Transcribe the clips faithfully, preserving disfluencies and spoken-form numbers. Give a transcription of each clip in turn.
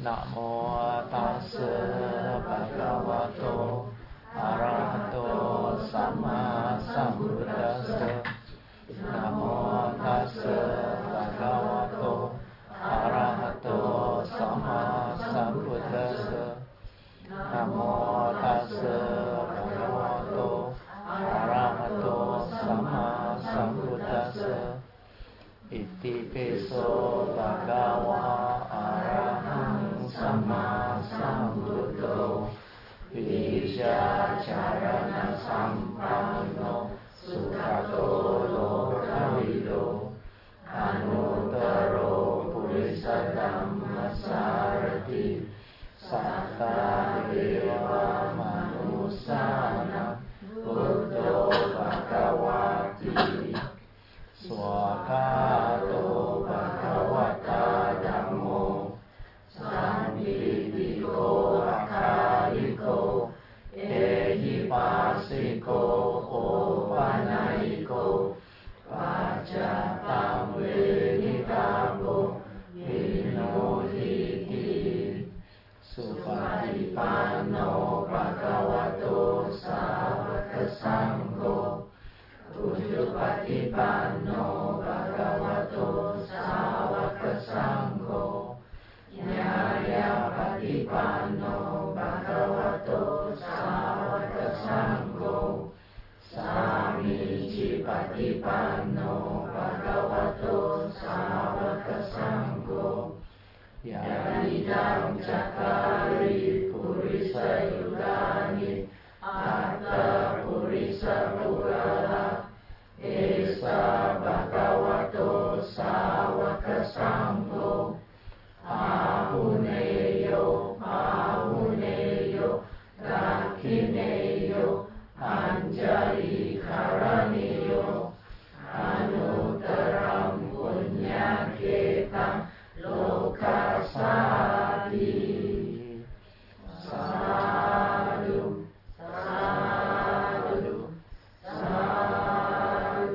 นะโมตัสสะภะคะวะโตอะระหะโตสัมมาสัมพุทธัสสะนะโมตัสสะภะคะวะโตอะระหะโตสัมมาสัมพุทธัสสะนะโมตัสสะภะคะวะโตอะระหะโตสัมมาสัมพุทธัสสะอิติปิโสภะคะวะอะระหังสัมมาสัมพุทโธวิชชาจารณะสัมปันโนสุขโตโลกวิโดอนุตตโรปุริสธัมมัสสารติสัทธาเทวมนุสสานังพุทโธภควาติสวากขาโตภควตาธัมโมสันทิฏฐิโกอัคคาริโกเอหิปัสสิโกโอปะนัยโกปัจจตังเวทิตาโกวิโนทิติสุปฏิปันโนภะคะวะโตสาวกสังโฆอุชุปฏิปันโนภะคะวะโตสาวกสังโฆญาญาปฏิปันโนภะคะวะโตสาวกสังโฆสามีจิปฏิปันโนภะคะวะโตสาวกสังโฆยานิดังจักขาริปุริสยุคานิอัตตปุริสปุราละเอสะภะคะวะโตสาวกสังโฆอาหุเนโยอาหุเนโยทักขิเนโยอัญจลิกรณิโยอนุตตรังปุญญเกตังโลกัสสาติสาธุสาธุสาธุ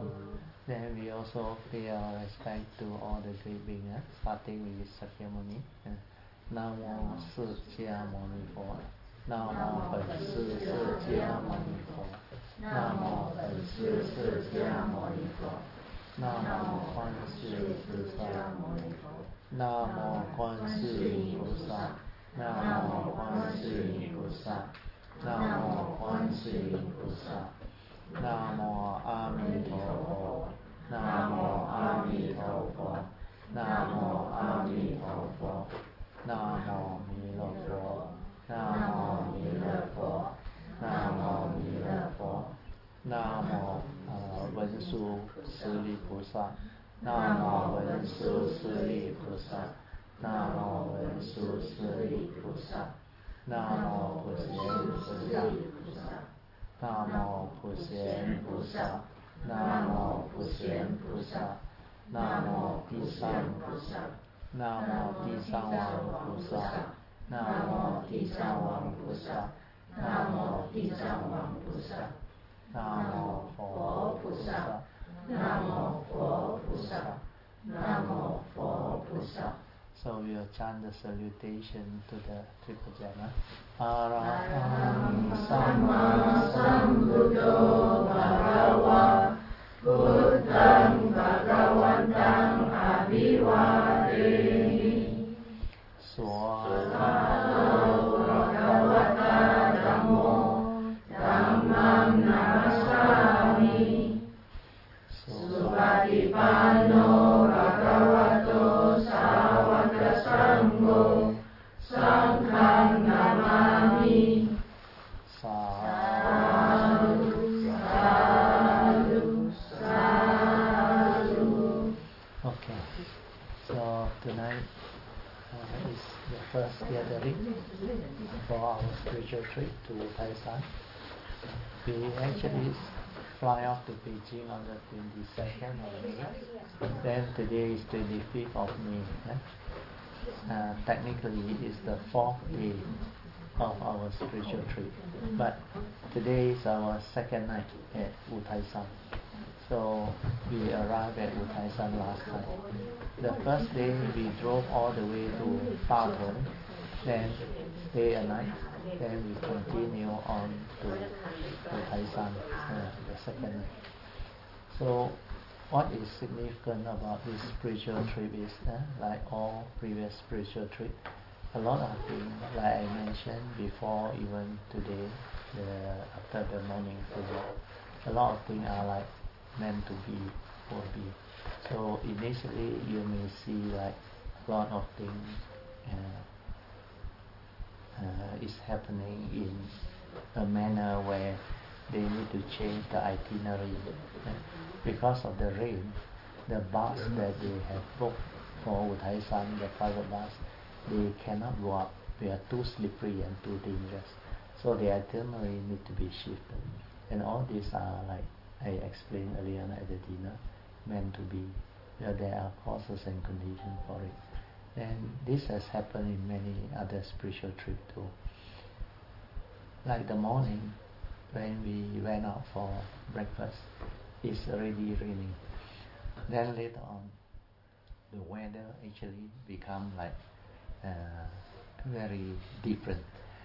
Then we also pay our respect to all the great beings, starting with Sakyamuni. Namo释迦牟尼佛 Namo 本师释迦牟尼佛 Namo 本师释迦牟尼佛 Namo 观世音菩萨 Namo 观世音菩萨 Namo 观世音菩萨 Namo 观世音菩萨 Namo 阿弥陀佛 Namo 阿弥陀佛 Namo 阿弥陀佛 Namo 弥勒佛 Namo 弥勒佛 Namo 弥勒佛 Namo 呃文殊师利菩萨 Namo 文殊师利菩萨 Namo 文殊师利菩萨 Namo 普贤菩萨 Namo 普贤菩萨 Namo 普贤菩萨 Namo 地上菩萨 Namo 地上王菩萨 Namo 地上王菩萨 Namo 地上王菩萨 Namo 佛菩萨 Namo 佛菩萨 Namo 佛菩萨 So we will chant the salutation to the triple jhana. Araham Samma Sambuddho Bhagava Buddhang Bhagavantang Abhivademi Swakato Bhagavata Dhammo Dhammam Namassami Supatipanno Bhagavato Sāvaka Sangho Sangham Namami Sadhu Sadhu Sadhu. Okay, so tonight uh, is the first gathering for our spiritual trip to Taisan. We actually fly off to Beijing on the twenty-second of May. Then today is twenty-fifth of May. Eh? Uh, technically it's the fourth day of our spiritual trip. But today is our second night at Wu Tai Shan. So we arrived at Wutaisan last night. The first day we drove all the way to Pathon, then day and night, then we continue on to Wutaisan uh, the second night. So what is significant about this spiritual trip is, uh, like all previous spiritual trip, a lot of things, like I mentioned before, even today, the, after the morning prayer, a lot of things are like meant to be, will be. So initially you may see like a lot of things uh, uh, is happening in a manner where they need to change the itinerary. Because of the rain, the bus that they have booked for Wutaisan, the private bus, they cannot go up. They are too slippery and too dangerous. So the itinerary need to be shifted. And all these are, like I explained earlier at the dinner, meant to be. You know, there are causes and conditions for it. And this has happened in many other spiritual trips too. Like the morning, when we went out for breakfast, it's already raining. Then later on, the weather actually become like uh, very different.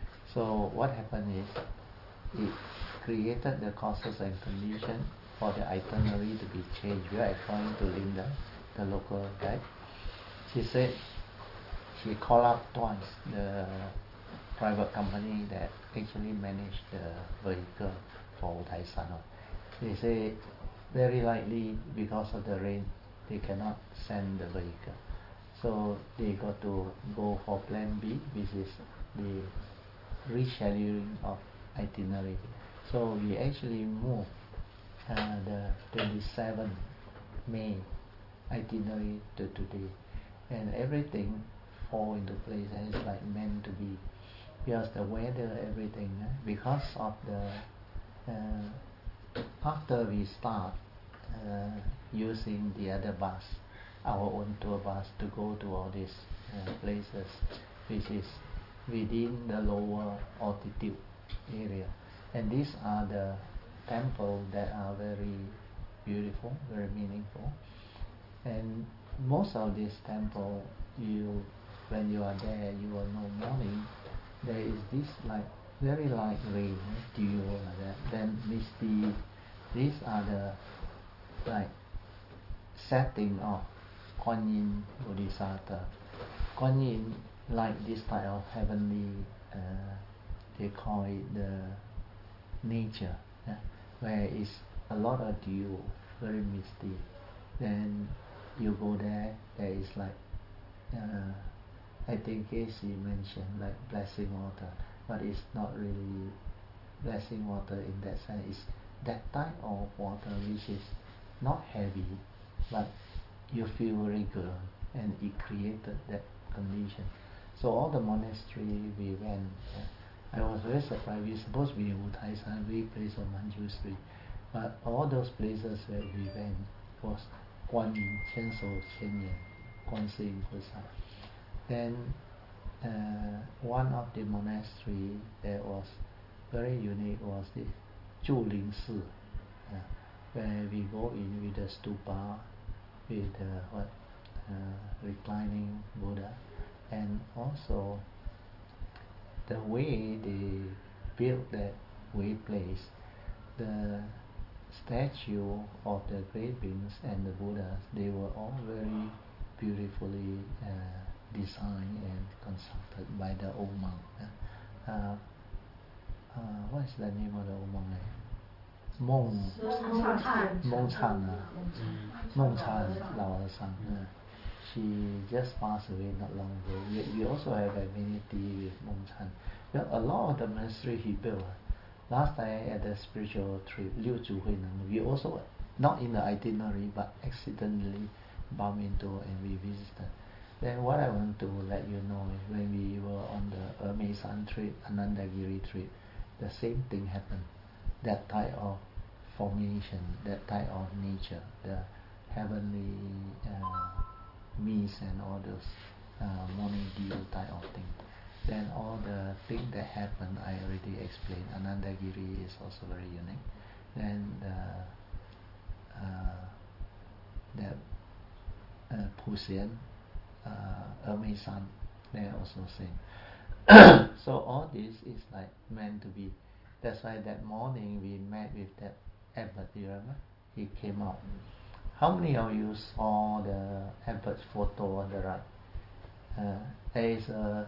So what happened is, it created the causes and conditions for the itinerary to be changed. We are according to Linda, the local guide. She said she called up twice the private company that actually managed the vehicle for Wutaisan. They say very likely because of the rain they cannot send the vehicle. So they got to go for plan B, which is the rescheduling of itinerary. So we actually moved uh, the twenty-seventh May itinerary to today, and everything fall into place, and it's like meant to be, because the weather, everything, uh, because of the uh, after we start uh, using the other bus, our own tour bus, to go to all these uh, places which is within the lower altitude area, and these are the temples that are very beautiful, very meaningful. And most of these temples, you when you are there, you will know morning there is this like very light rain, dew like that, then misty. These are the like setting of Kuan Yin Bodhisattva. Kuan Yin like this type of heavenly, uh, they call it the nature, yeah, where it's a lot of dew, very misty. Then you go there, there is like, uh, I think Casey mentioned like blessing water, but it's not really blessing water in that sense. It's that type of water which is not heavy, but you feel very good, and it created that condition. So all the monastery we went, uh, I was very surprised. We were supposed to be in Wutaisan, we place on Manju Street, but all those places where we went was Guan Yin, Qian Shou, Qian Yan, Guan Si Yin Pusa. Then uh, one of the monastery that was very unique was the Zhuling Si, uh, where we go in with the stupa, with the what, uh, reclining Buddha, and also the way they built that way place, the statue of the great beings and the Buddhas, they were all very beautifully uh, designed and constructed by the old monk. Uh, uh, what is the name of the old monk? Mong Mong Chan, Mong Chan Lao Sang. Uh, she just passed away not long ago. We, we also have affinity with Mong Chan. You know, a lot of the monastery he built. Last time at the spiritual trip, Liu Zhu Hui Neng, we also, not in the itinerary, but accidentally bumped into and we visited. Then what I want to let you know is when we were on the Ermesan trip, Anandagiri trip, the same thing happened. That type of formation, that type of nature, the heavenly uh, mist and all those uh, morning dew type of thing. Then all the things that happened, I already explained. Anandagiri is also very unique. Then the uh, that uh, Puxian, uh, Ermei-san, they also same. So all this is like meant to be. That's why that morning we met with that abbot, you remember? He came out. How many of you saw the abbot's photo on the right? Uh, there is a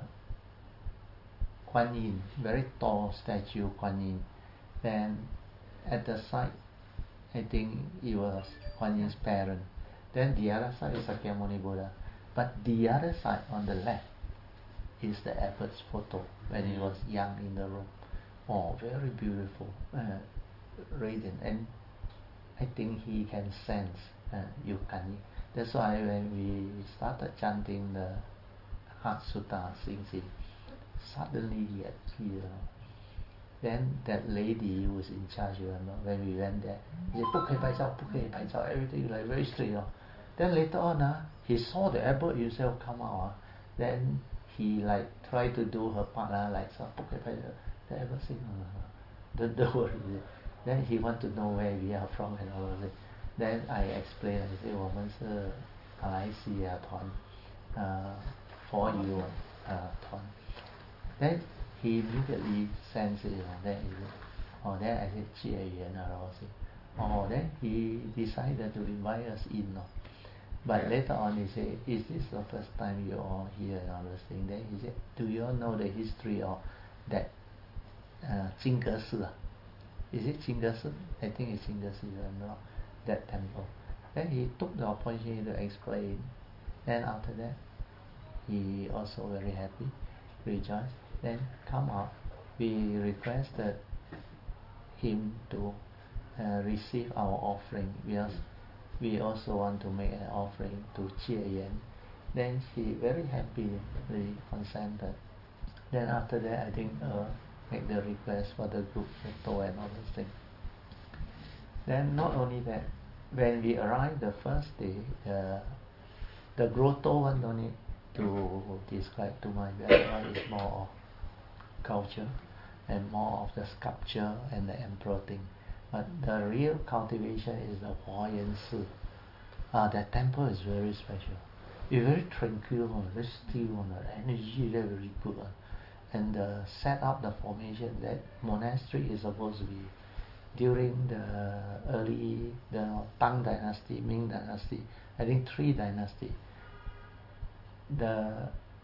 Kuan Yin, very tall statue Kuan Yin. Then at the side, I think it was Kuan Yin's parent. Then the other side is Sakyamuni Buddha. But the other side on the left is the abbot's photo when he was young in the room. Oh, very beautiful, uh, radiant. And I think he can sense uh, Yukanyi. That's why when we started chanting the Heart Sutta Sing Sing, suddenly he appeared. Then that lady who was in charge, remember, when we went there, he said, 不可以拍照, 不可以拍照, everything like very strict. Uh. Then later on, uh, he saw the abbot himself come out. Uh. Then he like tried to do her part, uh, like, so, 不可以拍照. The abbot said, no, no, no, don't, don't worry. Then he want to know where we are from and all of it. Then I explained, I said, 我们是马来西亚团, uh, for you, uh, 团. Then he immediately sensed it. Then he said, oh, then I said, 结缘啊, oh, then he decided to invite us in. No? But later on he said, is this the first time you all here and all those things? Then he said, do you all know the history of that uh, 金阁寺? Is it 金阁寺? I think it's 金阁寺, you know, that temple. Then he took the opportunity to explain. Then after that, he also very happy, rejoiced. Then come out, we requested him to uh, receive our offering because we also want to make an offering to Jie Yan. Then he very happily consented. Then after that, I think uh, make the request for the group photo and all those things. Then not only that, when we arrived the first day, uh, the grotto one don't need to describe too much. That one is more of culture and more of the sculpture and the emperor thing. But the real cultivation is the Huayan Si. Uh, that temple is very special. It's very tranquil, very still, the energy there very good. And the set up, the formation, that monastery is supposed to be during the early, the Tang dynasty, Ming dynasty, I think three dynasty. The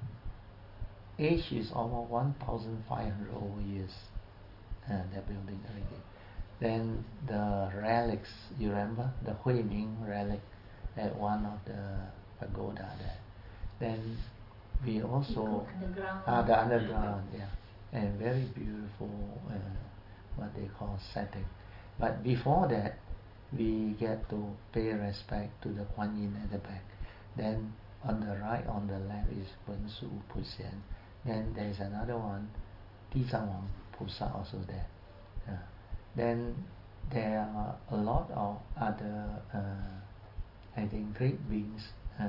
age is almost one thousand five hundred over years, and uh, they're building everything. Then the relics, you remember the Hui Ming relic at one of the pagoda there. Then we also underground. Ah, the underground, yeah, and very beautiful, uh, what they call setting. But before that, we get to pay respect to the Kuan Yin at the back. Then on the right, on the left is Wen Su Puxian. Then there is another one, Dizang Wang Pusa also there. Uh, then there are a lot of other, uh, I think, great beings uh,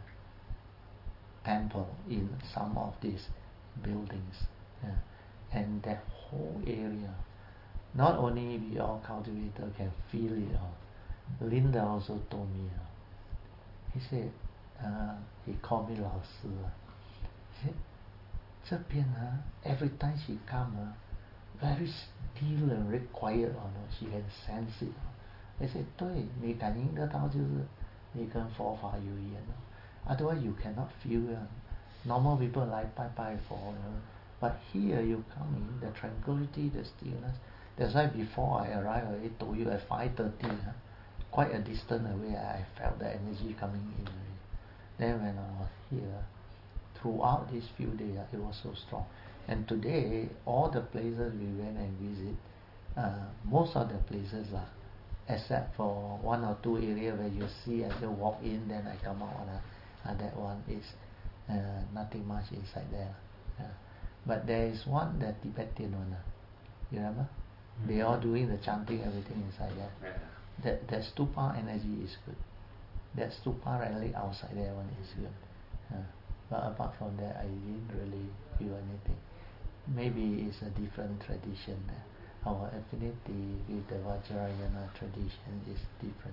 temple in some of these buildings. Uh, and that whole area, not only we all cultivator can feel it. Uh, Linda also told me. Uh, he said, uh, he called me 老师. Uh, he said, 这边 uh, every time she come, uh, very still and very quiet. Uh, no? She can sense it. Uh. I said, 对，你感应得到就是你跟佛法有缘。Uh. Otherwise you cannot feel it. Uh. Normal people like bye bye for, you know? But here you come in, the tranquility, the stillness. That's why before I arrived, I told you at five thirty, huh, quite a distance away, I felt the energy coming in. Then when I was here, throughout these few days, it was so strong. And today, all the places we went and visit, uh, most of the places are, except for one or two areas where you see as you walk in, then I come out, uh, uh, that one is uh, nothing much inside there. Uh, but there is one, the Tibetan one. Uh, you remember? Mm-hmm. They are doing the chanting, everything inside there. Yeah. That, that stupa energy is good. That stupa relic outside there one is good. Uh, but apart from that, I didn't really feel anything. Maybe it's a different tradition. Uh, our affinity with the Vajrayana tradition is different.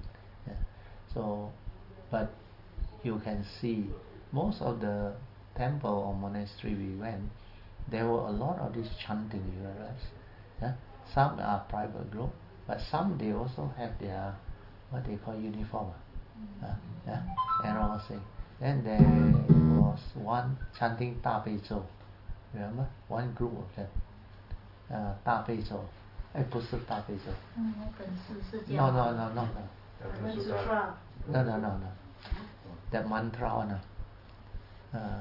Yeah. So, but you can see most of the temple or monastery we went, there were a lot of this chanting. You realize? Yeah. Some are private group, but some they also have their what they call uniform. Uh, yeah, and all thing. Then there was one chanting 大悲咒 remember one group of them uh, 大悲咒哎不是大悲咒 no no no no no no no no no that mantra one uh,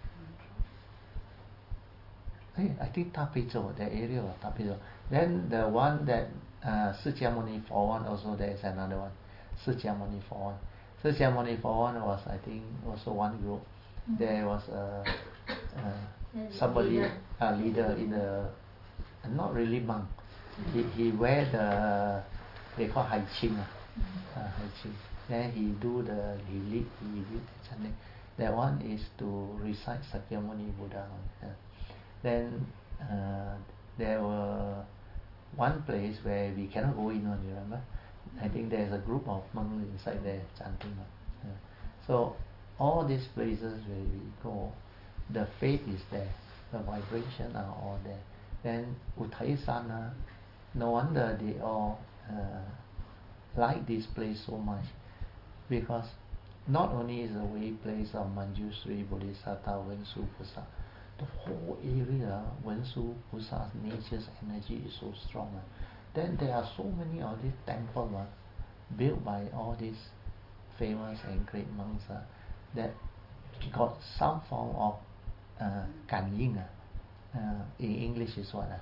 hey, I think 大悲咒 that area of 大悲咒 then the one that uh, 释迦牟尼佛 one also there is another one 释迦牟尼佛 one 释迦牟尼佛 one was I think also one group there was a uh, somebody a leader in the not really monk he, he wear the they call 海青 uh, 海青 then he do the he lead he lead the chanting that one is to recite Sakyamuni Buddha uh, then uh, there were one place where we cannot go in on you remember I think there's a group of monks inside there chanting uh, so all these places where we go the faith is there the vibration are all there then Utthayasan uh, no wonder they all uh, like this place so much because not only is the way place of Manjushri Bodhisattva Wensu Pusa the whole area Wensu Pusa's nature's energy is so strong uh. Then there are so many of these temples uh, built by all these famous and great monks uh, that got some form of uh, 感应 uh, uh, in English is what uh?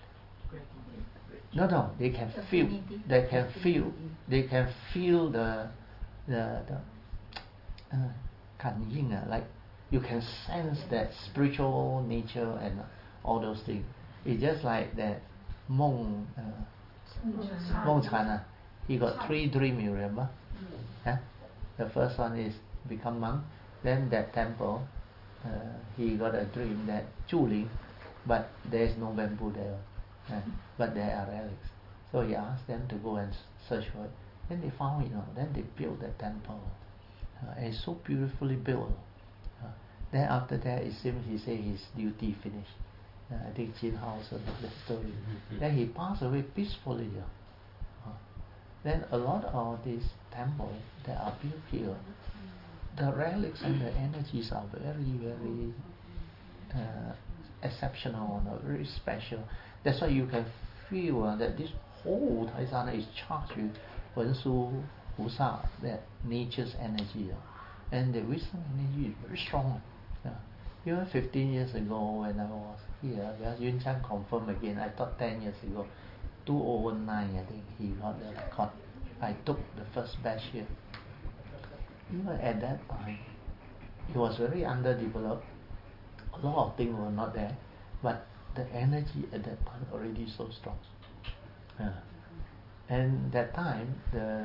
no no they can feel they can feel they can feel the the, the uh, 感应 uh, like you can sense that spiritual nature and all those things it's just like that Mong uh, Mong Chan uh, he got three dreams you remember yeah? The first one is become monk then that temple uh, he got a dream that Zhuling but there is no bamboo there uh, but there are relics so he asked them to go and search for it then they found it you know, then they built the temple uh, and it's so beautifully built uh, then after that it seems he said his duty finished uh, I think Jin Hao also knows the story then he passed away peacefully uh, then a lot of these temples that are built here the relics and the energies are very very uh, exceptional uh, very special that's why you can feel uh, that this whole Taisana is charged with Wensu Pusa that nature's energy uh, and the wisdom energy is very strong uh, even fifteen years ago when I was here because Yun Chan confirmed again I thought ten years ago two thousand nine I think he got the record I took the first batch here even at that time it was very underdeveloped a lot of things were not there but the energy at that time already so strong yeah. And that time the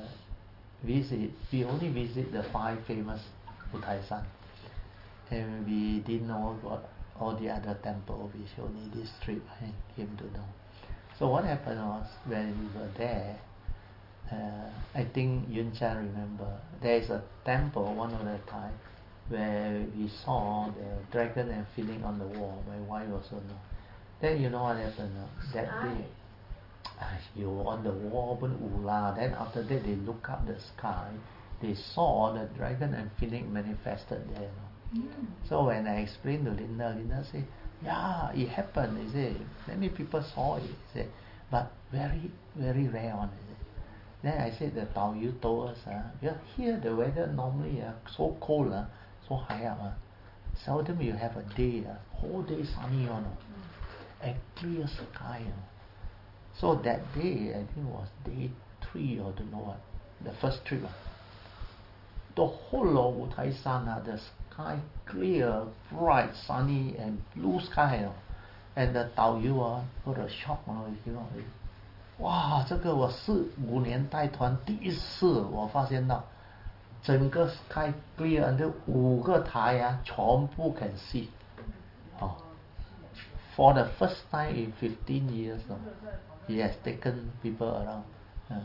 visit we only visit the five famous Utthayasan and we didn't know about all the other temples which only this trip I came to know so what happened was when we were there uh, I think Yun Chan remember there is a temple one of the time where we saw the dragon and feeling on the wall my wife also know then you know what happened uh, that day you on the wall pun ula then after that they look up the sky they saw the dragon and feeling manifested there you know? mm. So when I explained to Linda Linda said yeah it happened he said many people saw it he said but very very rare one he said. Then I said the Tao Yu told us uh, because here the weather normally uh, so cold uh, so high up uh, seldom you have a day uh, whole day sunny on uh, and clear sky you know? So that day I think was day three or don't know what the first trip uh, the whole of Utthayasan uh, the sky clear bright sunny and blue sky you know? And the Tao Yu uh, got a shock you know, you know, 哇这个我四五年带团第一次我发现到整个 sky clear and 五个台啊全部 can see oh. For the first time in fifteen years no, he has taken people around uh,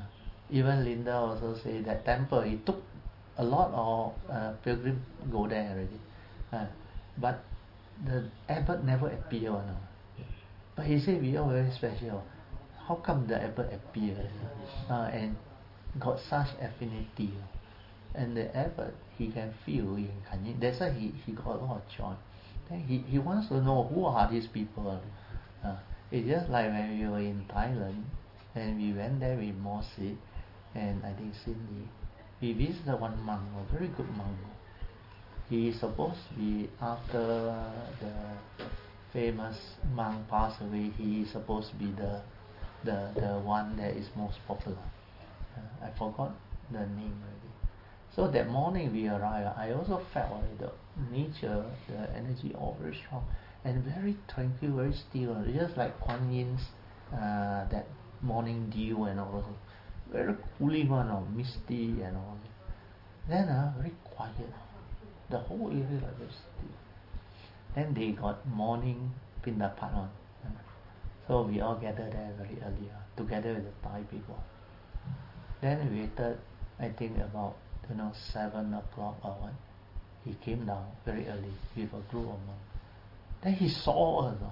Even Linda also say that temple, he took a lot of uh, pilgrim go there already, uh, but the abbot never appear one. Uh. But he said we are very special. How come the abbot appear uh, and got such affinity? And the abbot, he can feel, he can, that's why he, he got a lot of joy. Then he, he wants to know who are these people. Uh, it's just like when we were in Thailand, and we went there with Mosi and I think Cindy. We visited one monk, a very good monk. He is supposed to be, after the famous monk passed away, he is supposed to be the the, the one that is most popular. Uh, I forgot the name already. So that morning we arrived, I also felt like the nature, the energy all very strong and very tranquil, very still, just like Kuan Yin's uh, that morning dew and all. Very cooling one, or misty and all. Then uh, very quiet. The whole area like very still. Then they got morning Pindapat on. Uh, so we all gathered there very early, uh, together with the Thai people. Then we waited, I think about you know seven o'clock or what. He came down very early with a group of monks. Then he saw us. Uh,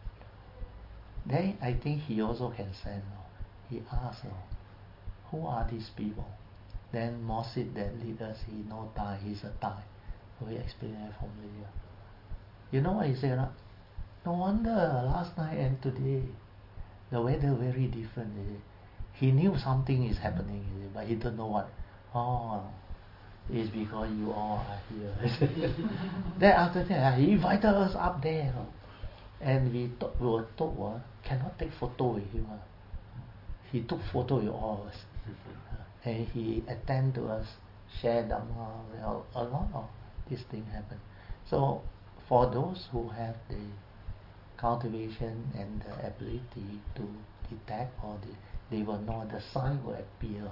then I think he also can sense. Uh, he asked, uh, who are these people? Then Mosid that lead us, he know Thai, he's a Thai. So he explained it from Malaysia. You know what he said? Uh, no wonder last night and today the weather very different. Uh, he knew something is happening, uh, but he don't know what. Oh, it's because you all are here. Then after that, he invited us up there. And we, th- we were told, uh, cannot take photo with him. Uh. He took photo with all of us. And he attend to us, share Dhamma, well, a lot of these things happen. So for those who have the cultivation and the ability to detect, or the, they will know the sign will appear.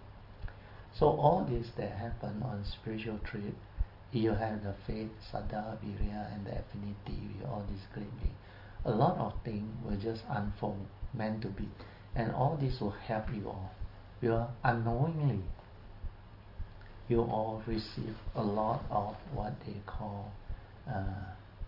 So all this that happen on spiritual trip, you have the faith, Saddha, Virya, and the affinity with all these great beings. A lot of things will just unfold, meant to be. And all this will help you all. You are unknowingly, you all receive a lot of what they call uh,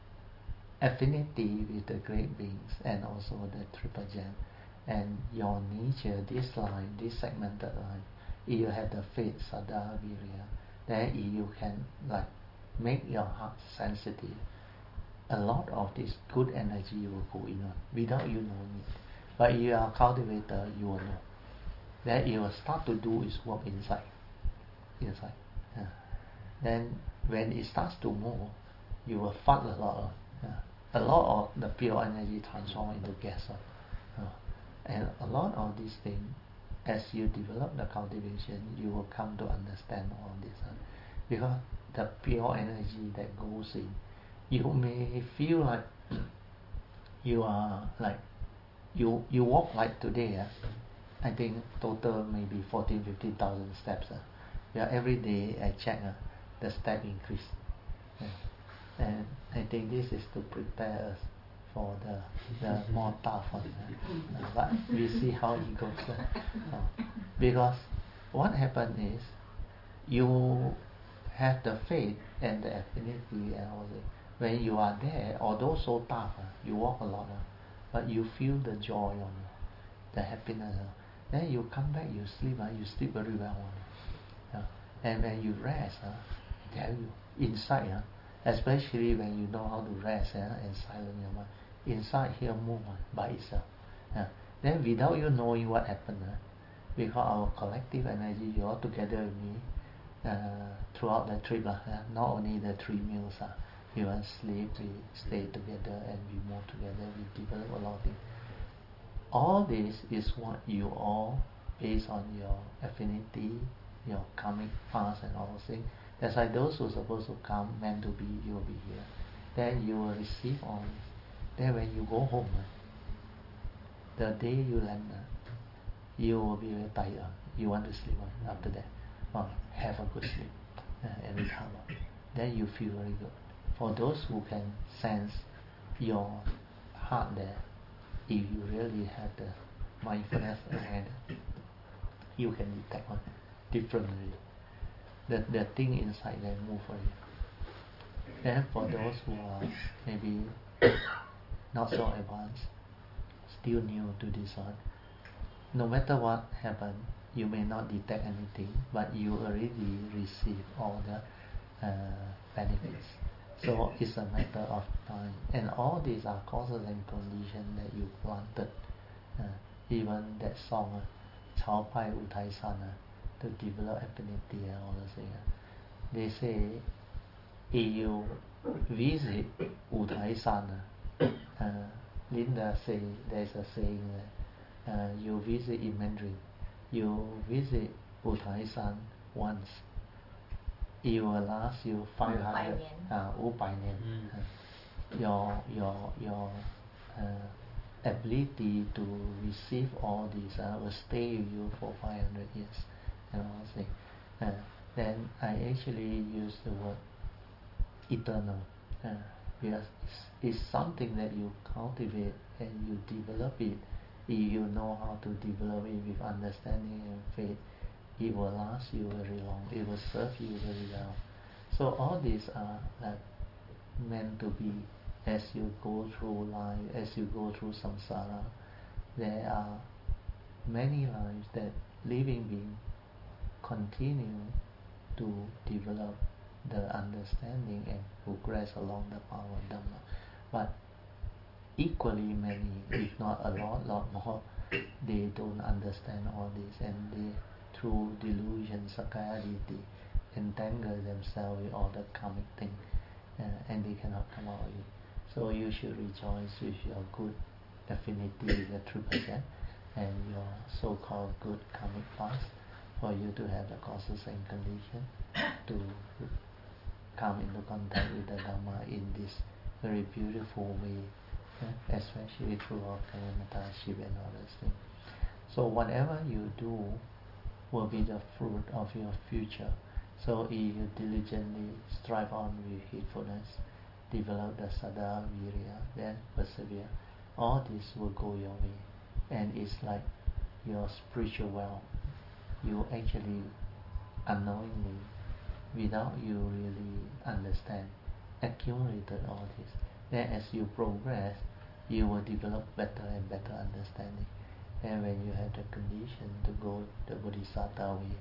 affinity with the great beings and also the triple gem. And your nature, this line, this segmented line, if you have the faith, Saddha, Virya, then you can like make your heart sensitive. A lot of this good energy will go in on without you knowing it. But if you are a cultivator, you will know. Then you will start to do its work inside. Inside. Yeah. Then when it starts to move, you will fart a lot. Yeah. A lot of the pure energy transform into gas. Uh. And a lot of these things, as you develop the cultivation, you will come to understand all this. Uh. Because the pure energy that goes in, you may feel like you are like you you walk like today. Uh, I think total maybe fourteen, fifteen thousand steps. Uh. Yeah, every day I check, uh, the step increase. Yeah. And I think this is to prepare us for the, the more tough one. Uh, uh, but we see how it goes. Uh, uh, because what happens is you have the faith and the affinity and all that. When you are there, although so tough, uh, you walk a lot, uh, but you feel the joy on you, the happiness. Uh, then you come back, you sleep, uh, you sleep very well. Uh, and when you rest, uh, I tell you, inside, uh, especially when you know how to rest uh, and silence your mind, inside here move uh, by itself. Uh, then without you knowing what happened, uh, because our collective energy, you all together with me, uh, throughout the trip, uh, not only the three meals, uh, we won't sleep, we stay together and we move together, we develop a lot of things. All this is what you all, based on your affinity, your karmic past and all those things. That's why those who are supposed to come, meant to be, you will be here. Then you will receive all this. Then when you go home, uh, the day you land, uh, you will be very tired. Uh, you want to sleep uh, after that. Well, have a good sleep uh, and recover. Then you feel very good. For those who can sense your heart there, if you really have the mindfulness ahead, you can detect one differently. The the thing inside them move for you. Then for those who are maybe not so advanced, still new to this one, no matter what happened, you may not detect anything, but you already receive all the uh, benefits. So it's a matter of time, and all these are causes and conditions that you planted. Uh, even that song, uh, Chao Pai U Tai San, uh, to develop affinity and all those things. Uh, they say, if you visit U Tai San, uh, uh, Linda say there's a saying that uh, you visit in Mandarin, you visit U Tai San once, it will last you five hundred, uh, 五百年. Mm. Uh, your your your uh, ability to receive all these uh, will stay with you for five hundred years. And all thing. Uh, then I actually use the word eternal, uh, because it's, it's something that you cultivate and you develop it. If you know how to develop it with understanding and faith, it will last you very long. It will serve you very well. So all these are like meant to be as you go through life, as you go through samsara. There are many lives that living beings continue to develop the understanding and progress along the path of Dhamma. But equally many, if not a lot, lot more, they don't understand all this, and they, through delusion, sakkayaditthi, entangle themselves with all the karmic thing, uh, and they cannot come out of it. So you should rejoice with your good affinity with the triple gem and your so-called good karmic past, for you to have the causes and conditions to come into contact with the Dhamma in this very beautiful way, uh, especially through our Kalyanathaship and all those things. So whatever you do will be the fruit of your future. So if you diligently strive on with heedfulness, develop the Saddha Virya, then persevere, all this will go your way. And it's like your spiritual wealth. You actually unknowingly, without you really understand, accumulated all this. Then as you progress, you will develop better and better understanding. And when you have the condition to go the Bodhisattva way,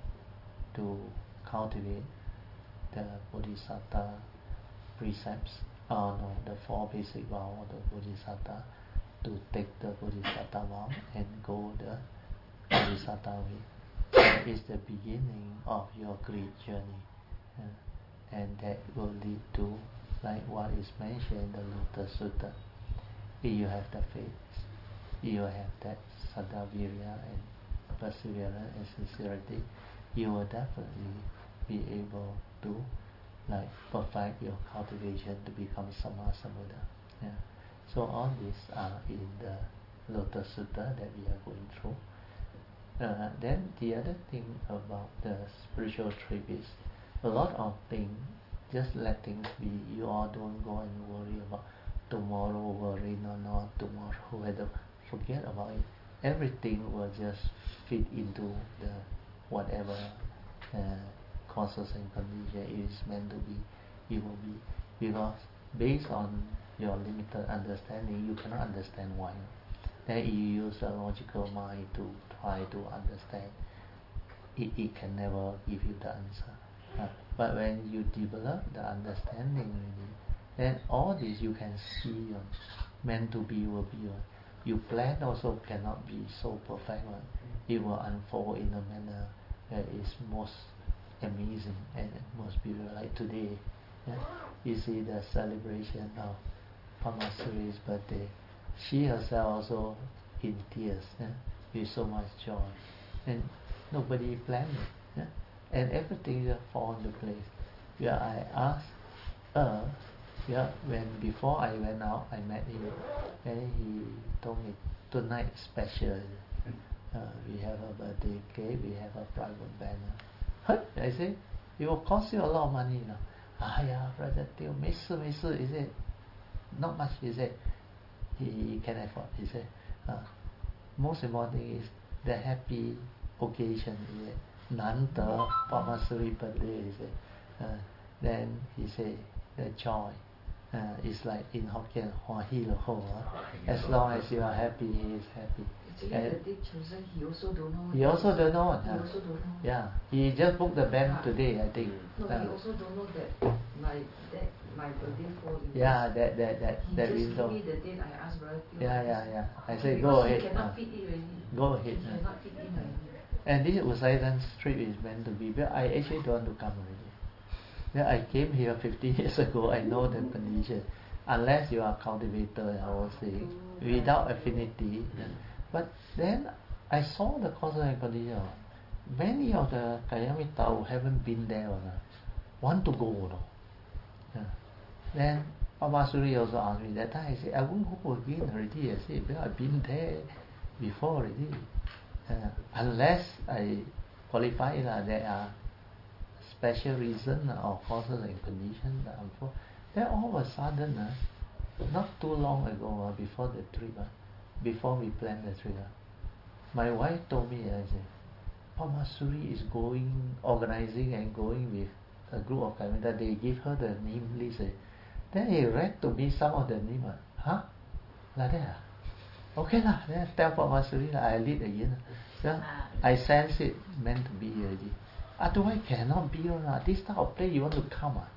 to cultivate the Bodhisattva precepts, or no, the four basic vows of the Bodhisattva, to take the Bodhisattva vow and go the Bodhisattva way. That is the beginning of your great journey, uh, and that will lead to, like what is mentioned in the Lotus Sutta. If you have the faith, if you have that Saddha Virya and perseverance and sincerity, you will definitely be able to like perfect your cultivation to become Sammasambuddha. Yeah. So all these are in the Lotus Sutta that we are going through. Uh, then the other thing about the spiritual trip is a lot of things, just let things be. You all don't go and worry about tomorrow will rain or not, tomorrow whether, forget about it. Everything will just fit into the whatever uh, causes and conditions is meant to be, it will be. Because based on your limited understanding, you cannot understand why. Then you use the logical mind to try to understand, it, it can never give you the answer. Uh, but when you develop the understanding, then all this you can see, uh, meant to be will be. Uh, you plan also cannot be so perfect. Uh, it will unfold in a manner that is most amazing and most beautiful. Like today, yeah, you see the celebration of Pamasuri's birthday. She herself also in tears, yeah, with so much joy, and nobody planned it, yeah, and everything just fall into place. Yeah, I asked her, yeah, when before I went out, I met him, and he told me tonight special. Uh, we have a birthday cake, we have a private banner. Huh? I said, it will cost you a lot of money, you know. Ah, yeah, brother Teo, 没事没事, he said, not much, he said. He can afford, he said. Uh, most important thing is the happy occasion, he said, 难得 Padmasuri birthday, he said. Uh, then he said, the joy uh, is like in Hokkien, 欢喜樂好, uh, as long as you are happy, he is happy. Actually, and the day chosen, he also don't know. He also don't know. He uh, also don't know. Yeah, he just booked the band today, I think. No, uh, he also don't know that my that my birthday fall in. Yeah, that that that he that just window. give me the date. I asked brother. Yeah, yeah, yeah. I say because go he ahead. cannot uh, fit it already. Go ahead. He uh. cannot fit in already. And this Usaidan's trip is meant to be, but I actually don't want to come already. When I came here fifteen years ago, I know the condition. Unless you are cultivator, I will say, without affinity. But then I saw the causes and condition. Many of the Kayamita who haven't been there or not, want to go. No? Yeah. Then Pamasuri also asked me that time. I said, I won't go again already. I said, well, I've been there before already. Uh, unless I qualify, uh, there are special reason or causes and conditions that I'm for. Then all of a sudden, uh, not too long ago, uh, before the trip, uh, before we planned the trip, uh, my wife told me, uh, I said, Pamasuri is going, organizing and going with a group of Kayamita. They give her the name list. Uh. Then he read to me some of the name. Uh, huh? Like that? Uh? Okay lah. Then tell Pamasuri that I lead again. So I sense it meant to be already. Otherwise cannot be lah. This type of place you want to come ah.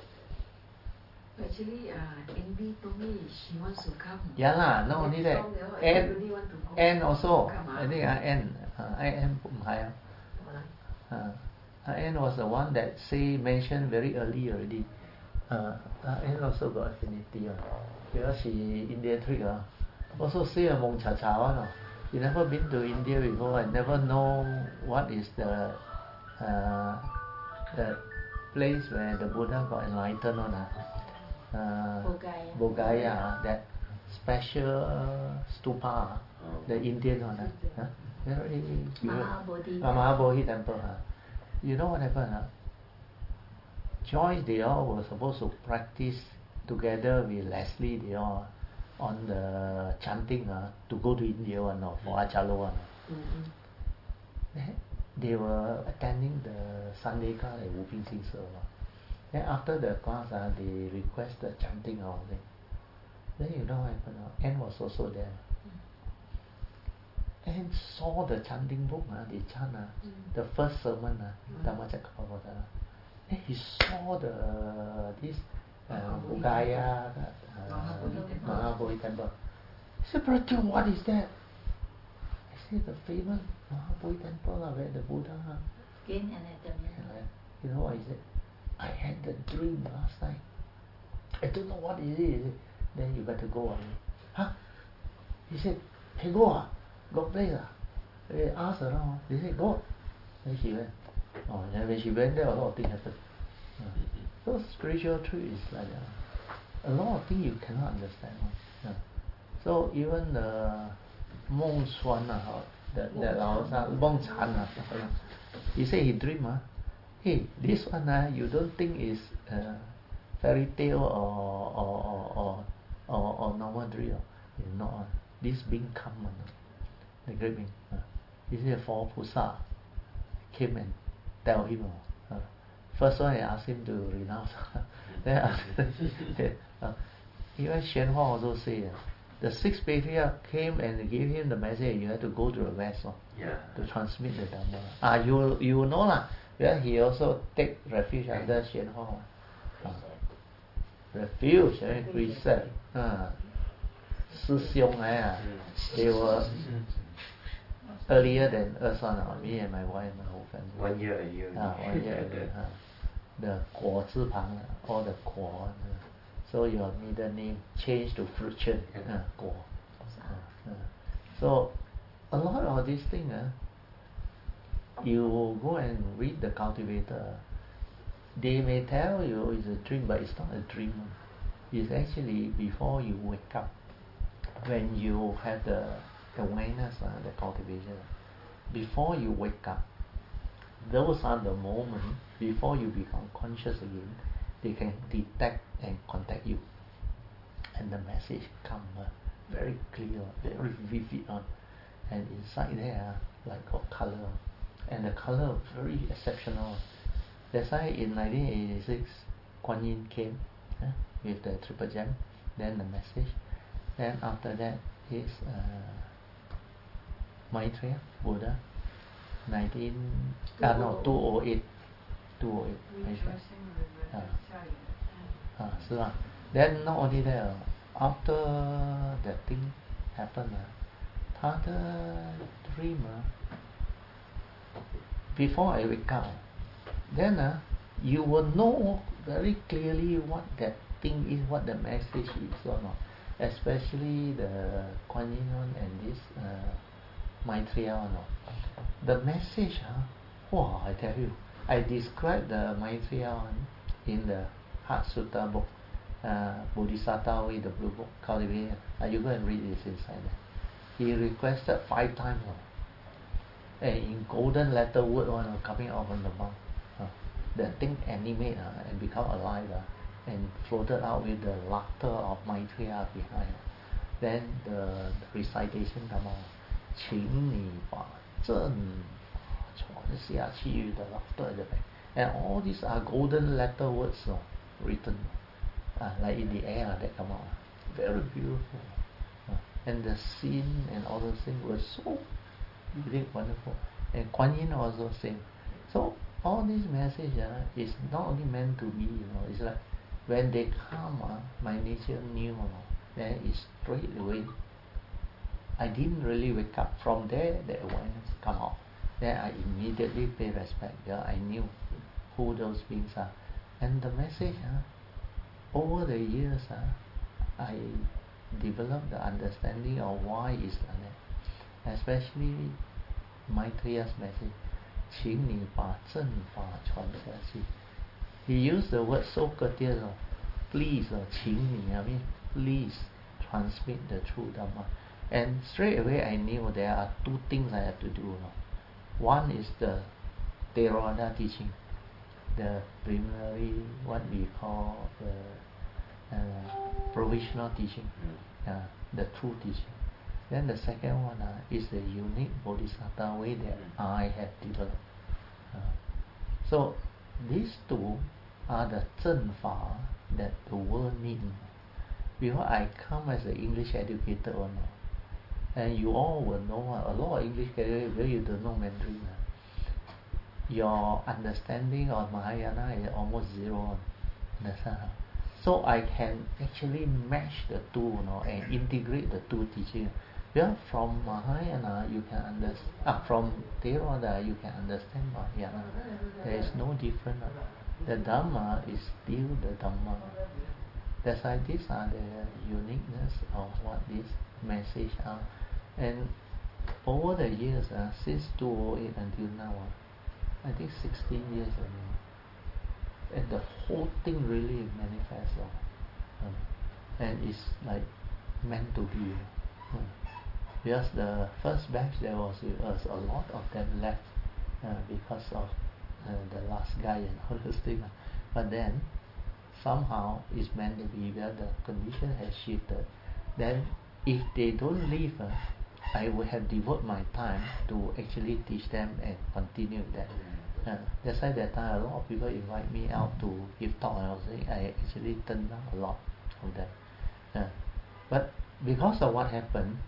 Actually, uh, Envy told me she wants to come. Yeah lah, not only that. And and also, come, I think uh, Anne, uh, Anne Mai, uh, Anne was the one that say mentioned very early already. Uh, uh, Anne also got affinity uh, because she India trip uh, also say a Mong Cha Cha one. Uh, you never been to India before and never know what is the uh, the place where the Buddha got enlightened on. Uh, uh, Bodhgaya, that special uh, stupa, uh, the Indian one. Uh, huh? Very Mahabodhi uh, Mahabodhi temple. Uh. You know what happened? Uh? Joyce, they all were supposed to practice together with Leslie, they all on the chanting uh, to go to India one, uh, for Achalo one. Uh. Mm-hmm. They were attending the Sunday class at Wu Ping Sing Sir. Then after the class, uh, they requested chanting all day. Then you know what happened? Uh, Anne was also there. Mm. Anne saw the chanting book. Uh, they chant uh, mm. the first sermon. Uh, mm. Then he saw the this uh, Bodhgaya, uh, Mahabodhi temple. He said, Brother John, what is that? I said, the famous Mahabodhi temple uh, where the Buddha. Uh, Skin anatomy. You know what he said? I had the dream last night. I don't know what it is. Then you better go on. Huh? He said, hey, go ah. Got place ah. They asked around. They said, go. Then she went. Oh, and when she went there, a lot of things happened. Uh, so spiritual truth is like uh, a lot of things you cannot understand. Uh, so even the Mong Xuan, uh, the, the Lao Shan, Mong Chan, uh, he said he dream. Uh, hey, this one uh, you don't think is uh, fairy tale or or or or, or, or normal dream? It's not. Uh, this being come, uh, the great being. Uh, he said four Pusa came and tell him. Uh, uh, first one, I asked him to renounce. Then I asked, uh, even Xuan Huang also say uh, the six patriarchs came and gave him the message. You have to go to the west uh, yeah. to transmit the Dhamma. Ah, you you know lah. Yeah, he also take refuge under Xuan Huang. Uh, refuge, eh, precept. Uh, 师兄 eh, they were earlier than us one, uh, me and my wife and my whole family. One year earlier. Uh, one year earlier. Uh, the 果字旁, uh, all the 果. Uh, so your middle name changed to fruition. Uh, 果. Uh, uh, so a lot of these things. Uh, you go and read the cultivator, they may tell you it's a dream, but it's not a dream. It's actually before you wake up, when you have the awareness, uh, the cultivation, before you wake up, those are the moments before you become conscious again, they can detect and contact you, and the message come uh, very clear, very vivid on. and inside there uh, like got color, and the color very exceptional. That's why in nineteen eighty-six, Kuan Yin came uh, with the triple gem, then the message. Then after that is uh, Maitreya Buddha, nineteen ah no two oh eight, two oh eight. Ah, ah, 是吧? Then not only that, after that thing happened, uh, 他的 dream, uh, before I wake up, then uh, you will know very clearly what that thing is, what the message is or not. Especially the Kuan Yin one and this uh, Maitreya one. The message, huh? Wow, I tell you, I described the Maitreya one in the Heart Sutta book, uh, Bodhisattva Way, the blue book, cultivate. Uh, you go and read this inside there. He requested five times, uh, and in golden letter word one uh, coming out from the mouth. Uh, the thing animate uh, and become alive, uh, and floated out with the laughter of Maitreya behind. Then the recitation come out. 请你把正传下去 the laughter at the back. And all these are golden letter words uh, written uh, like in the air uh, that come out. Uh, very beautiful. Uh, and the scene and all those things were so really wonderful. And Kuan Yin also same. So all this message uh, is not only meant to be, you know, it's like when they come, uh, my nature knew, you know, then it's straight away. I didn't really wake up. From there, the awareness come out. Then I immediately pay respect. Yeah, I knew who those beings are. And the message, uh, over the years, uh, I developed the understanding of why it's like that. Especially Maitreya's message, 请你把正法传下去. He used the word so courteous, uh, please, uh, 请你, I mean, please transmit the true Dhamma. And straight away I knew there are two things I have to do. No? One is the Theravada teaching, the preliminary, what we call the uh, provisional teaching, uh, the true teaching. Then the second one uh, is the unique Bodhisattva way that I have developed. Uh, so these two are the Zhen Fa that the world needs. Because I come as an English educator or not. And you all will know uh, a lot of English career where you don't know Mandarin. Uh, your understanding of Mahayana is almost zero. Understand? So I can actually match the two, you know, and integrate the two teachings. Well, from Mahayana you can understand. Ah, from Theravada you can understand Mahayana. There is no difference. Uh, the Dhamma is still the Dhamma. That's why these are the uniqueness of what this message are. And over the years, uh, since two oh eight until now, uh, I think sixteen years ago, and the whole thing really manifests. Uh, um, and it's like meant to be. Uh, because the first batch there was with us, a lot of them left uh, because of uh, the last guy and all those things. Uh, but then, somehow it's meant to be where the condition has shifted. Then if they don't leave, uh, I would have devoted my time to actually teach them and continue that. Uh, that's why that time a lot of people invite me out to give talk, and I was saying I actually turned down a lot of that. Uh, but because of what happened,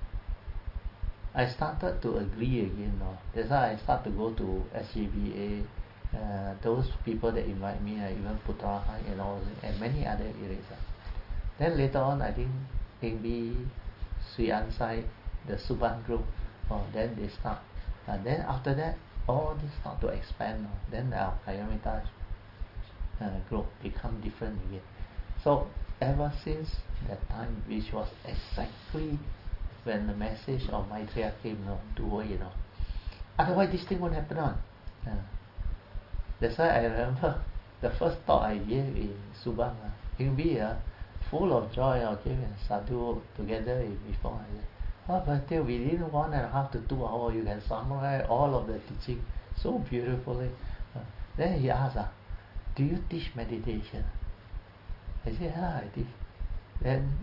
I started to agree again. No? That's why I started to go to S J B A. Uh, those people that invite me, uh, even Putra High and all, and many other areas. Uh. Then later on, I think maybe Sri Ansai, the Subhan group, oh, then they start. And then after that, all this start to expand. Uh. Then our Kayamita uh, group become different again. So ever since that time, which was exactly when the message of Maitreya came, no, to you know. Otherwise, this thing won't happen on. Uh. That's why I remember the first talk I gave in Subang, uh, in be uh, full of joy. I gave in Sadhu together before. I said, oh, but still within one and a half to two hours, you can summarize all of the teaching so beautifully. Uh, then he asked, uh, do you teach meditation? I said, yeah, I teach. Then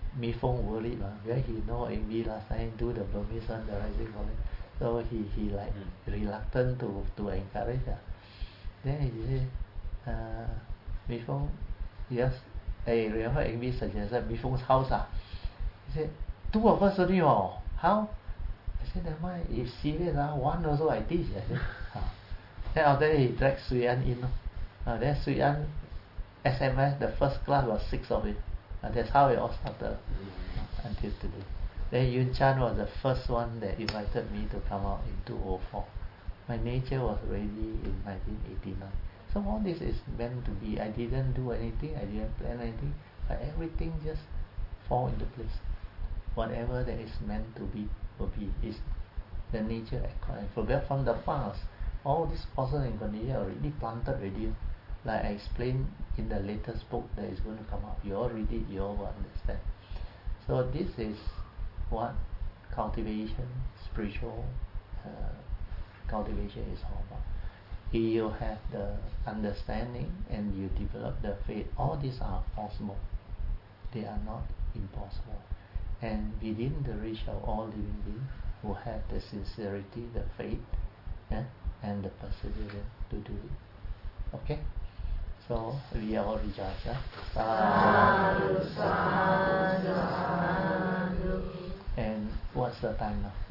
Mi Fong worried, uh, because he know A B last time do the Burmese one, the rising calling. So he, he like mm. reluctant to, to encourage. Uh. Then he said, uh, Mi Fong, yes, I remember A B suggested Mi Fong's house. Uh. He said, two of us only, oh, how? I said, never mind, if serious, uh, one also I teach. I said, uh. Then after that he dragged Sui An in. Uh, then Sui An S M S, the first class was six of it. Uh, that's how it all started uh, until today. Then Yun Chan was the first one that invited me to come out in two thousand four. My nature was ready in nineteen eighty-nine. So all this is meant to be. I didn't do anything, I didn't plan anything, but everything just fall into place. Whatever that is meant to be will be. Is the nature accord. Forget from the past. All these forces in Indonesia are already planted already. Like I explained in the latest book that is going to come out. You all read it, you all will understand. So this is what cultivation, spiritual uh, cultivation is all about. If you have the understanding and you develop the faith, all these are possible. They are not impossible. And within the reach of all living beings who have the sincerity, the faith, yeah, and the perseverance to do it. Okay? So we all rejoice. Huh? Sadhu, sadhu, sadhu. And what's the time now?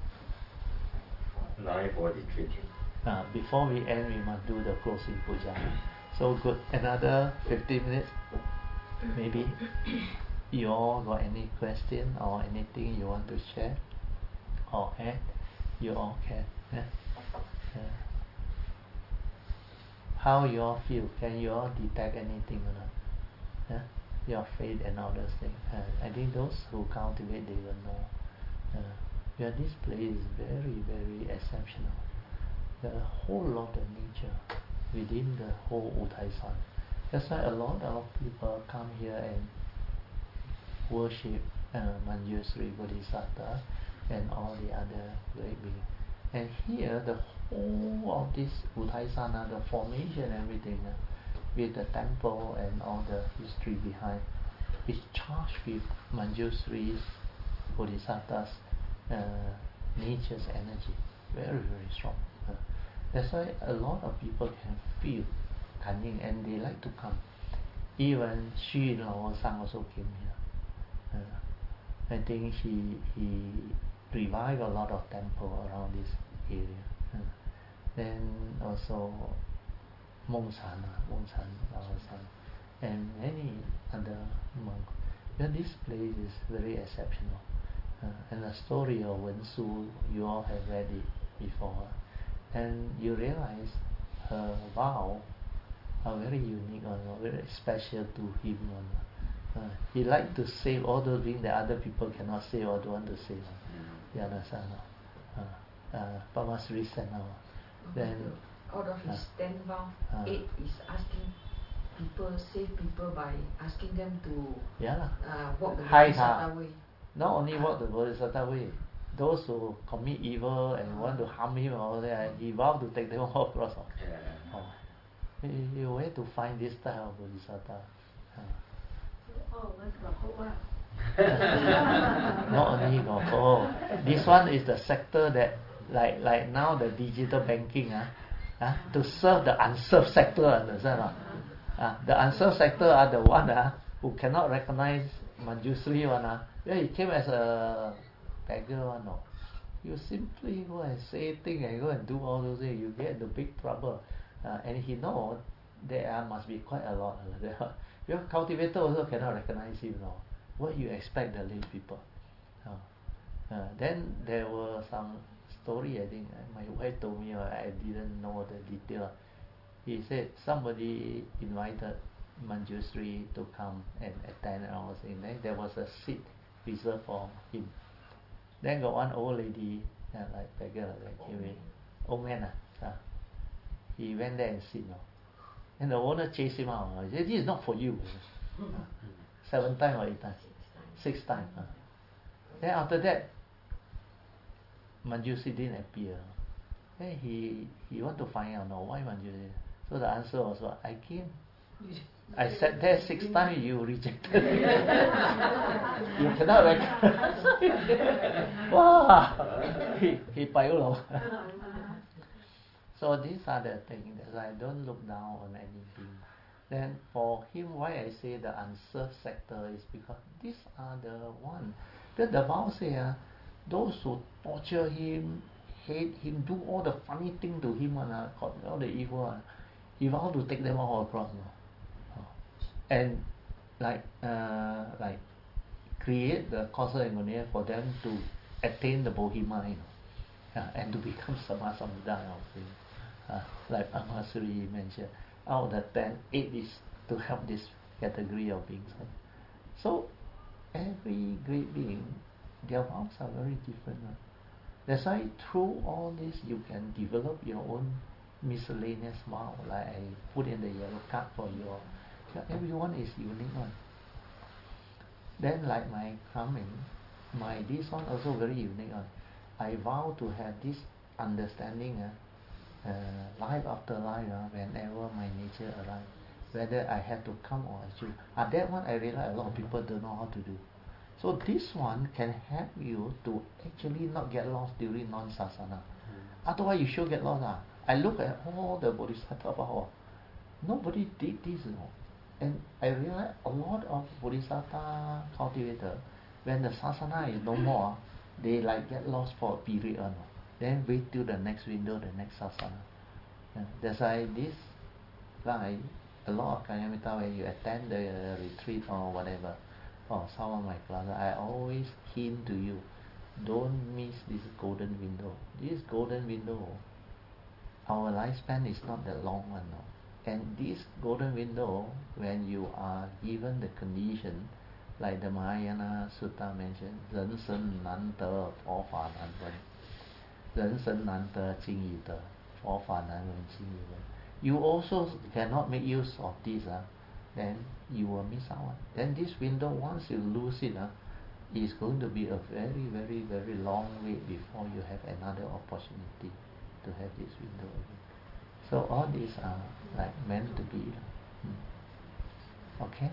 nine forty-three. Uh, before we end, we must do the closing puja. So good. Another fifteen minutes. Maybe you all got any question or anything you want to share or add? You all can. Yeah? Yeah. How you all feel? Can you all detect anything or not? Yeah? Your faith and all those things. Uh, I think those who cultivate, they will know. Uh, yeah, this place is very, very exceptional. There are a whole lot of nature within the whole U Tai San. That's why a lot of people come here and worship uh, Manjushri Bodhisattva and all the other great beings. And here, the whole of this U Tai Sana, the formation, everything, uh, with the temple and all the history behind, is charged with Manjushri's Bodhisattva's uh, nature's energy, very, very strong. Uh, that's why a lot of people can feel coming and they like to come. Even Xu Lao Sang also came here. Uh, I think he he revived a lot of temple around this area. Uh, then also Mong San, Mong San, Lao San, and many other monks. Yeah, this place is very exceptional. Uh, and the story of Wen Su, you all have read it before. And you realize her vow are very unique, or very special to him. Uh, he liked to save all those things that other people cannot save or don't want to save. Mm. You understand? Uh, uh, but must listen now. Then, out of his uh, ten vows, uh, eight is asking people, save people by asking them to yeah, uh, walk the Bodhisattva way. Not only uh, walk the Bodhisattva way, those who commit evil and uh, want to harm him and all that, he vowed to take them all across. Yeah. Oh. You, you where to find this type of Bodhisattva? Uh. Oh, let's go. Not only got oh, this one is the sector that like like now the digital banking ah, uh, to serve the unserved sector, understand or not? Uh, the unserved sector are the one uh, who cannot recognize Manjushri one. Uh, yeah, he came as a beggar one. No. You simply go and say things and go and do all those things, you get into big trouble. Uh, and he know there uh, must be quite a lot. Uh, your cultivator also cannot recognize him. No. What you expect the lay people? Uh, uh, then there were some story, I think my wife told me, I didn't know the detail. He said somebody invited Manjushri to come and attend and all things. Then there was a seat reserved for him. Then got one old lady, uh, like beggar that came in, old man. Uh, uh, he went there and sit. No. And the owner chased him out. He said, this is not for you. Uh, seven times or eight times? Six times. Uh. Then after that, Manjushri didn't appear. Then he he want to find out, no, why Manjushri? So the answer was, what? I came I said there six times, you rejected me. You cannot recognize it. Wow! He, he payo. So these are the things that I don't look down on anything. Then for him, why I say the unserved sector is because these are the one. Because the Bible says, uh, those who torture him, hate him, do all the funny thing to him, and uh, all the evil, uh, he vows to take them all across. Uh, and like uh, like create the causal agony for them to attain the Bohima, you know, uh, and to become Sama Sambuddha. Uh, like Amasuri mentioned, out of the ten, eight is to help this category of beings. So every great being, their vows are very different. Uh. That's why through all this you can develop your own miscellaneous vow, like I put in the yellow card for you all. So everyone is unique one. Then like my coming, my this one also very unique one. I vow to have this understanding. Uh, Uh, life after life, uh, whenever my nature arrives, whether I have to come or achieve. Uh, that one I realize a lot of people don't know how to do. So this one can help you to actually not get lost during non-sasana. Mm. Otherwise you sure get lost. Uh. I look at all the Bodhisattva, oh, nobody did this, you know. And I realize a lot of Bodhisattva cultivator, when the sasana is no more, they like get lost for a period. Uh, Then wait till the next window, the next sasana. Yeah. That's why this guy, a lot of Kanyamita, when you attend the uh, retreat or whatever, or some of my classes, I always hint to you, don't miss this golden window. This golden window, our lifespan is not that long one. No? And this golden window, when you are given the condition, like the Mahayana Sutta mentioned, 人生难得，佛法难闻。人生难得经已得，佛法难闻经已闻。You also cannot make use of this, uh, then you will miss out. Then this window, once you lose it, uh, is going to be a very, very, very long wait before you have another opportunity to have this window again. So all these are like meant to be. Hmm. Okay?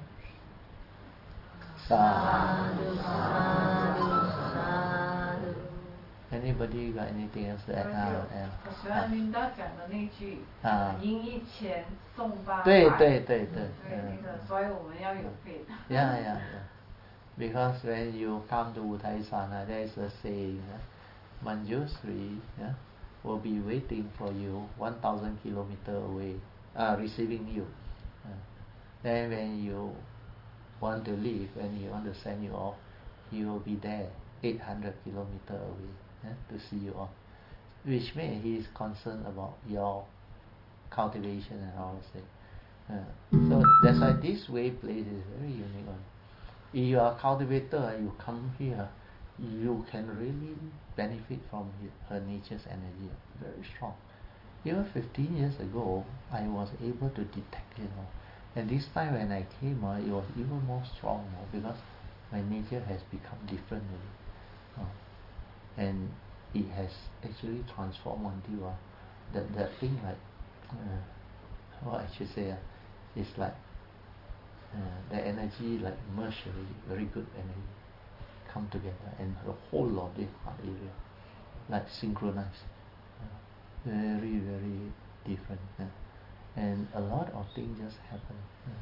Sadhu, sadhu, sadhu. Anybody got anything else to add? 我喜欢琳达讲的那句啊， 赢一钱送八百。 对对对对。 对那个，所以我们要有 faith。 Yeah, yeah, yeah. Because when you come to Uttaisana, there is a saying, uh, Manjusri, yeah, will be waiting for you one thousand kilometers away, uh, receiving you. Uh, then when you want to leave, when you want to send you off, he will be there eight hundred kilometers away. Yeah, to see you off, which means he is concerned about your cultivation and all that. Uh, so that's why this way place is very unique one. If you are a cultivator, you come here, you can really benefit from his, her nature's energy, very strong. Even fifteen years ago, I was able to detect it, you know. And this time when I came, uh, it was even more strong, you know, because my nature has become different already. Uh, and it has actually transformed until uh, that that thing like uh, what I should say uh, it's like uh, the energy like merge already, very good energy come together, and the whole of the heart area like synchronized, uh, very very different, uh, and a lot of things just happen.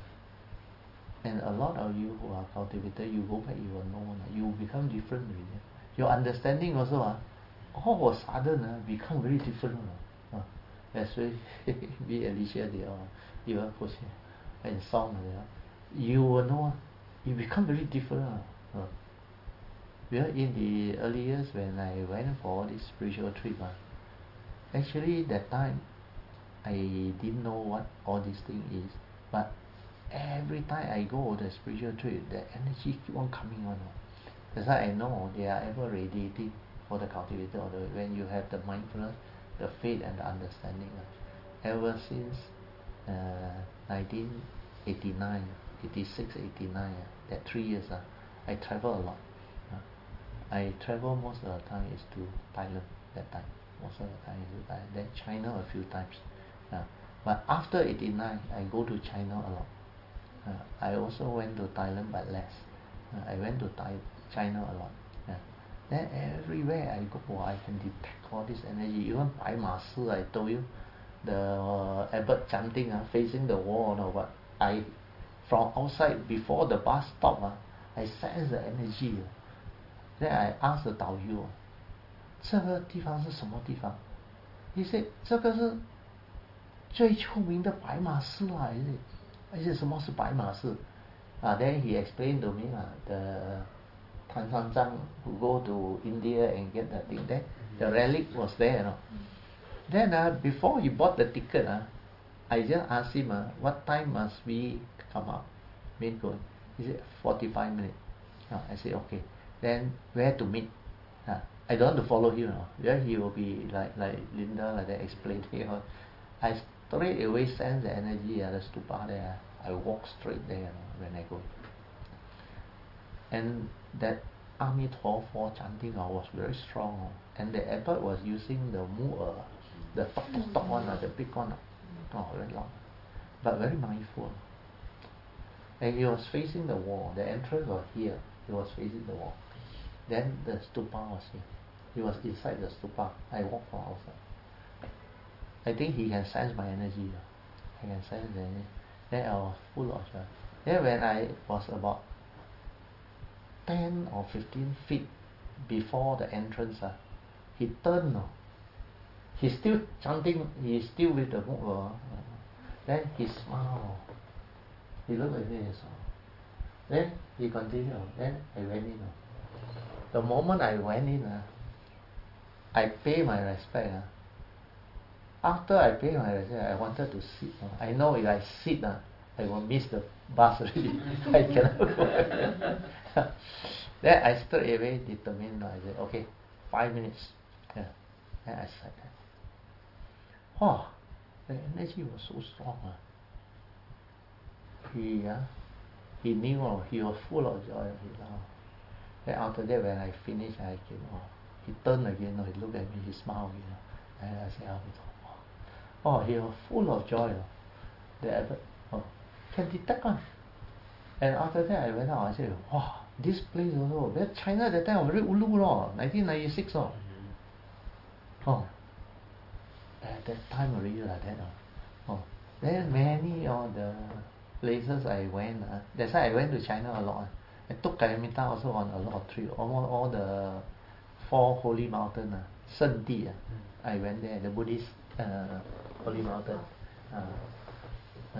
Uh, and a lot of you who are cultivated, you go back, you will know, uh, you become different already. Your understanding also, uh, all of a sudden uh, become very different. Uh, uh, that's why we Alicia, they are, you are pushing and song, uh, you will know, you become very different. Uh, uh. Well, in the early years when I went for this spiritual trip, uh, actually that time I didn't know what all this thing is, but every time I go on the spiritual trip, the energy keep on coming on. Uh. That's why I know they are ever radiating for the cultivator. Or the, when you have the mindfulness, the faith and the understanding. Uh, ever since uh, nineteen eighty-nine, eighty-six, eighty-nine, uh, that three years, uh, I travel a lot. Uh, I travel most of the time is to Thailand that time. Most of the time is to Thailand. Then China a few times. Uh, But after eighty-nine, I go to China a lot. Uh, I also went to Thailand, but less. Uh, I went to Thai, China a lot. Yeah. Then everywhere I go, I can detect all this energy. Even Bai Ma Si, I told you, the uh, abbot chanting, uh, facing the wall, or what. I, from outside, before the bus stop, uh, I sense the energy. Uh. Then I asked the 导游，这个地方是什么地方？ He said 这个是最出名的白马寺啊，is it? I said 什么是白马寺？ Ah, then he explained to me uh, the Tan San Zhang who go to India and get the thing there, the relic was there, you know. Then uh, before he bought the ticket, uh, I just asked him, uh, what time must we come up? Meet going. He said forty-five minutes. Uh, I said okay. Then where to meet? Uh, I don't want to follow him. You know. Then he will be like like Linda like that explained. You know. I straight away sense the energy. Uh, the stupa there. I walk straight there, you know, when I go. And that Ami Tuo for chanting uh, was very strong. Uh, and the abbot was using the mu, uh, the tok tok tok one, uh, the big one. Uh, oh, very long. But very mindful. And he was facing the wall. The entrance was here. He was facing the wall. Then the stupa was here. He was inside the stupa. I walked from outside. I think he can sense my energy. Uh. I can sense the energy. Then I was full of joy. Then when I was about ten or fifteen feet before the entrance, uh, he turned. Uh, he's still chanting, he's still with the book. Uh, then he smiled. He looked at me and smiled. Then he continued. Then I went in. Uh. The moment I went in, uh, I pay my respect. Uh. After I pay my respect, I wanted to sit. Uh. I know if I sit, uh, I will miss the bus already. I cannot go. Then I straight away determined. I said, okay, five minutes. Yeah. Then I sat there. Oh, the energy was so strong. Uh. He, uh, he knew, uh, he was full of joy. He laughed. Then after that, when I finished, I came. Oh, he turned again. Oh, he looked at me. He smiled. You know. And I said, oh, oh, he was full of joy. Oh. The abbot, oh, can detect one. And after that, I went out. I said, wow, this place also. That China that time was very ulu, lo, nineteen ninety-six. Oh. Oh. At that time already like that. Oh. Oh. Then many of the places I went. Uh, that's why I went to China a lot. Uh. I took Kalimantan also on a lot of trips. Almost all the four holy mountains. Uh, 圣地. Uh. I went there, the Buddhist uh, holy mountain. Uh, uh,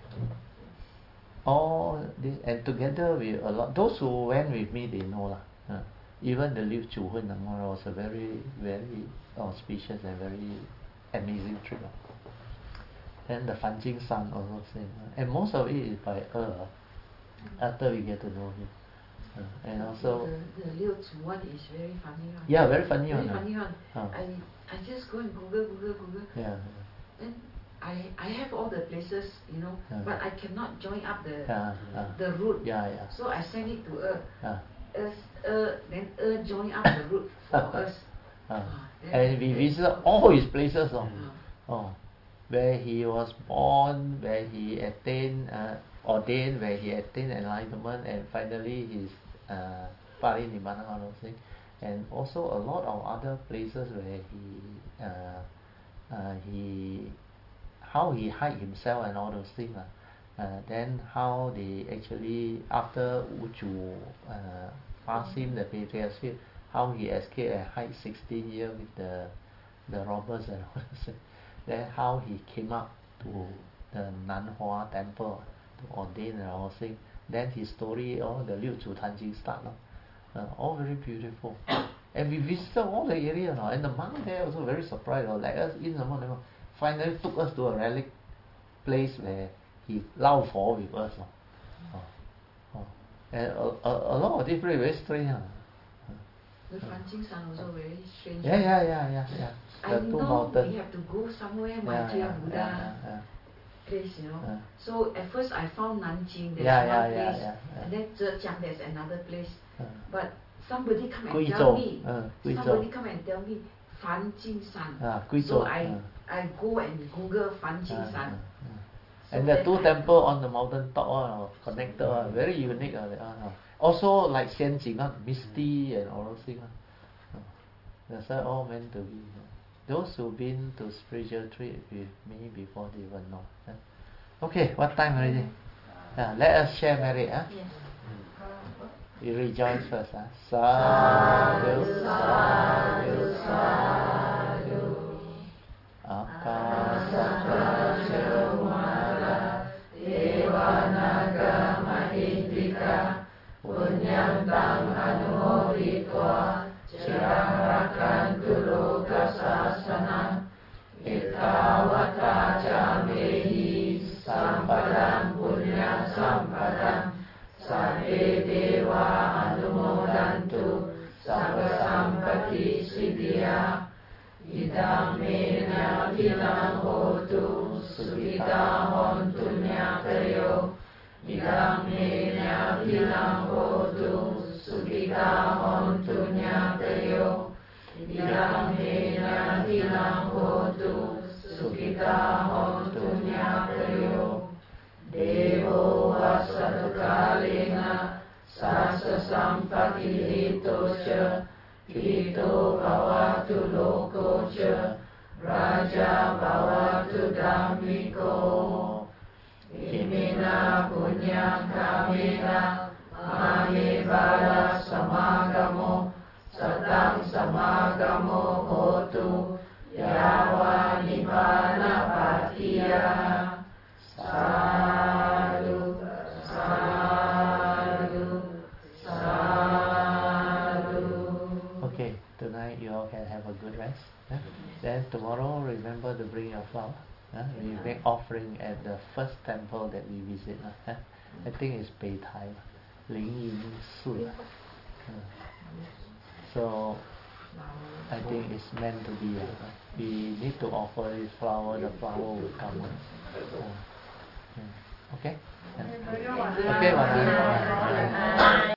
all this, and together with a lot, those who went with me, they know lah. Uh, even the Liu Chu Hun was a very, very auspicious and very amazing trip. And the Fan Jing San also same. Uh, and most of it is by Er. After we get to know him. Uh, and also the, the Liu Chu one is very funny one. Yeah, very funny very one. Very funny one. Uh. I I just go and Google, Google, Google. Yeah. yeah. Then I I have all the places, you know, yeah. but I cannot join up the yeah, yeah. the route. Yeah, yeah. So I send it to Er. Yeah. Er, er then Er join up the route for us. Uh. Ah, and we visited all his places. Oh. Uh. Oh. Where he was born, where he attained, uh, ordained, where he attained enlightenment, and finally his uh, parinibbana, all those things. And also a lot of other places where he, uh, uh, he, how he hide himself and all those things. Uh, then how they actually, after Wuchu uh, passed him the patriarchate, how he escaped and hide sixteen years with the the robbers and all those things. Then how he came up to the Nanhua temple to ordain and all things. Then his story, all the Liu Chu Tanjing start. Uh, all very beautiful. And we visited all the area. Uh, and the monk there also very surprised. Uh, like us in the morning, finally took us to a relic place where he lao for with us. Uh. Oh. Oh. And a, a, a lot of different, very strange. Uh. The Fan Jing San also very strange. Yeah, yeah, yeah, yeah, yeah. The I two know mountains. we have to go somewhere, yeah, Maitreya yeah, Buddha yeah, yeah, place, you know. yeah. So at first I found Nanjing, there's Yeah, one yeah, place, yeah, yeah, yeah. and then Zhejiang there's another place. Yeah. But somebody come and Guizhou, tell me, uh, Guizhou. somebody come and tell me, Fan Jing San. Ah, So I ah. I go and Google Fan Jing San. Ah, ah, ah. So And the then two I- temple on the mountain top uh, connected, uh, very unique. Uh, uh, also like Xianjing, uh, misty and all those things. Uh. That's why all meant to be. Uh. Those who've been to spiritual trip with me before, they will know. Uh. Okay, what time already? Uh, let us share merit. Uh. Yes. You rejoice first. Huh? Sadhu, sadhu, sadhu. Akasaka Mara Devanaga Mahindika Punyam Tang Anumoditva Cirang Rakantu Loka Sasana Ikawata Jamehi Sampadam Punya Sampadam Sabbe Deva Anumodantu Sabba Sampati Siddhya Idam mena bilang hotu Sukita hontu nyakayo Idam mena bilang hotu Sukita hontu nyakayo Idam mena bilang hotu Sukita hontu nyakayo Devo wasatu kalena Sasa sampati hitosya Ito bhavatu loko cha Raja bhavatu dhammiko Imina punya kamena Mame bala samagamo Satang samagamo hotu Yawa nibbana patiya Sadhu, sadhu, sadhu. Okay, tonight you all can have a good rest. Huh? Then tomorrow, remember to bring your flower. Huh? We make offering at the first temple that we visit. Huh? I think it's Beitai, Ling Yin Su. So I think it's meant to be. Uh, we need to offer this flower. The flower will come. Uh, uh, okay. Yeah. Okay, 晚安。